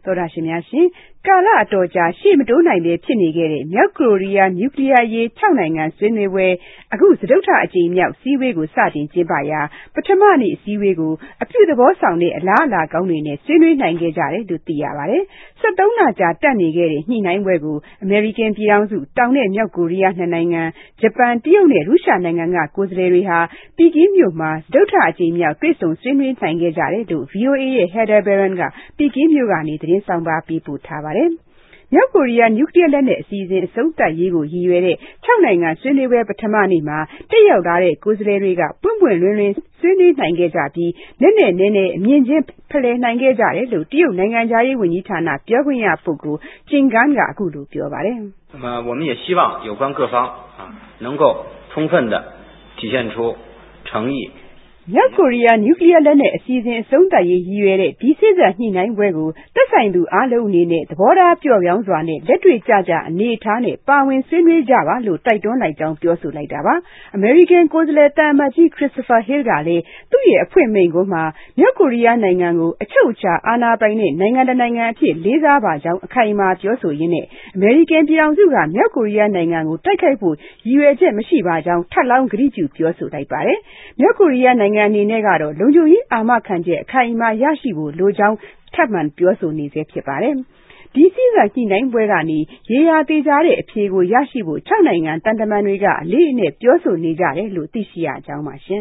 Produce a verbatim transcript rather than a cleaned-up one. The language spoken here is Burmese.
သောတာရှင်များရှင်ကာလအတော်ကြာရှေ့မတိုးနိုင်ပဲဖြစ်နေခဲ့တဲ့မြောက်ကိုရီးယားနျူကလ িয়ার ရေး၆နိုင်ငံဆွေးနွေးပွဲအခုစတုတ္ထအကြိမ်မြောက်စည်းဝေးကိုစတင်ကျင်းပရာပထမနေ့အစည်းအဝေးကိုအပြုသဘောဆောင်တဲ့အလားအလာကောင်းတွေနဲ့ဆွေးနွေးနိုင်ခဲ့ကြတယ်လို့သိရပါတယ်။၁၃လကြာတက်နေခဲ့တဲ့ညှိနှိုင်းပွဲကိုအမေရိကန်ပြည်ထောင်စုတောင်နဲ့မြောက်ကိုရီးယားနှစ်နိုင်ငံဂျပန်တရုတ်နဲ့ရုရှားနိုင်ငံကကိုယ်စားလှယ်တွေဟာပီကင်းမြို့မှာစတုတ္ထအကြိမ်မြောက်တွေ့ဆုံဆွေးနွေးနိုင်ခဲ့ကြတယ်လို့ ဗွီအိုအေ ရဲ့ Heather Barron ကပီကင်းမြို့ကနေသတင်းဆောင်ပါပေးပို့ထားပါတယ်။မြောက်ကိုရီးယားနျူကလ িয়ার လက်နက်အစီအစဉ်အဆုံးသတ်ရေးကိုရည်ရွယ်တဲ့၆နိုင်ငံဆွေးနွေးပွဲပထမနေ့မှာတက်ရောက်လာတဲ့ကိုယ်စားလှယ်တွေကပွင့်ပွင့်လင်းလင်းဆွေးနွေးနိုင်ခဲ့ကြပြီးနက်နက်နဲနဲအမြင်ချင်းဖလှယ်နိုင်ခဲ့ကြတယ်လို့တရုတ်နိုင်ငံခြားရေးဝန်ကြီးဌာနပြောခွင့်ရပုဂ္ဂိုလ်ကျင်ဂန်းကအခုလိုပြောပါတယ်။那么我们也希望有关各方啊能够充分的体现出诚意。 မြောက်ကိုရီးယားနျူကလ িয়ার လက်နက်အစီအစဉ်အဆုံးသတ်ရေးရည်ရွယ်တဲ့ဒီစေ့စပ်ညှိနှိုင်းပွဲကိုသက်ဆိုင်သူအားလုံးအနေနဲ့သဘောထားပျော့ပြောင်းစွာနဲ့လက်တွေ့ကျကျအနေအထားနဲ့ပါဝင်ဆွေးနွေးကြပါလို့တိုက်တွန်းလိုက်ကြောင်းပြောဆိုလိုက်တာပါ။အမေရိကန်ကိုယ်စားလှယ်တန်အမတ်ကြီး Christopher Hill ကလည်းသူ့ရဲ့အဖွင့်မိန့်ခွန်းမှာမြောက်ကိုရီးယားနိုင်ငံကိုအချုပ်အခြာအာဏာပိုင်တဲ့နိုင်ငံတစ်နိုင်ငံအဖြစ်လေးစားပါကြောင်းအခိုင်အမာပြောဆိုရင်းနဲ့အမေရိကန်ပြည်ထောင်စုကမြောက်ကိုရီးယားနိုင်ငံကိုတိုက်ခိုက်ဖို့ရည်ရွယ်ချက်မရှိပါကြောင်းထပ်လောင်းကတိပြုပြောဆိုလိုက်ပါတယ်။မြောက်ကိုရီးယားနိုင်ငံအနေနဲ့ကတော့လုံခြုံရေးအာမခံချက်အခိုင်အမာရရှိဖို့လိုကြောင်းထပ်မံပြောဆိုနေဆဲဖြစ်ပါတယ်။ဒီစေ့စပ်ညှိနှိုင်းပွဲကနေရေရာသေချာတဲ့အဖြေကိုရရှိဖို့၆နိုင်ငံတန်တမန်တွေကအလေးအနက်ပြောဆိုနေကြတယ်လို့သိရှိရကြောင်းပါရှင